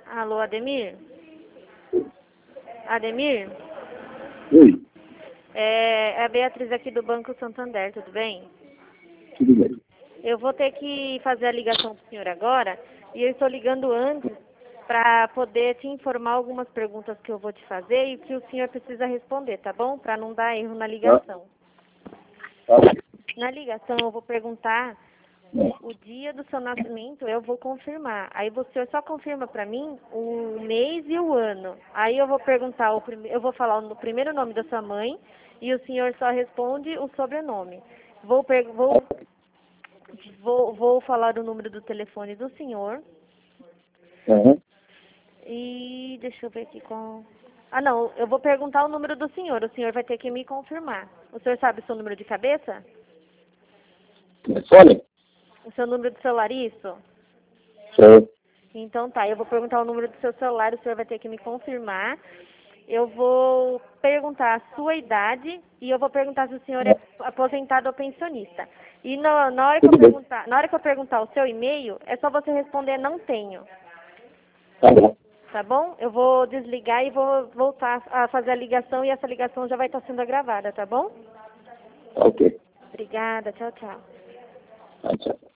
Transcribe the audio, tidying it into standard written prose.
Alô, Ademir? Ademir? Oi, É a Beatriz aqui do Banco Santander, tudo bem? tudo bem. Eu vou ter que fazer a ligação para o senhor agora e eu estou ligando antes para poder te informar algumas perguntas que eu vou te fazer e que o senhor precisa responder, tá bom? Para não dar erro na ligação. Tá. Na ligação eu vou perguntar É. o dia do seu nascimento, eu vou confirmar. Aí você só confirma para mim o mês e o ano. Aí eu vou perguntar, eu vou falar o primeiro nome da sua mãe e o senhor só responde o sobrenome. Vou falar o número do telefone do senhor. Uhum. E deixa eu ver aqui com... Ah, não, eu vou perguntar o número do senhor. O senhor vai ter que me confirmar. O senhor sabe o seu número de cabeça? Telefone? O seu número de celular, isso? Sou. Então tá, eu vou perguntar o número do seu celular, o senhor vai ter que me confirmar. Eu vou perguntar a sua idade e eu vou perguntar se o senhor é aposentado ou pensionista. E na hora que eu Tudo bem. perguntar, o seu e-mail, é só você responder não tenho. Tá bom. Tá bom? Eu vou desligar e vou voltar a fazer a ligação e essa ligação já vai estar sendo gravada, tá bom? Tá ok. Obrigada, tchau, tchau. Tá, tchau.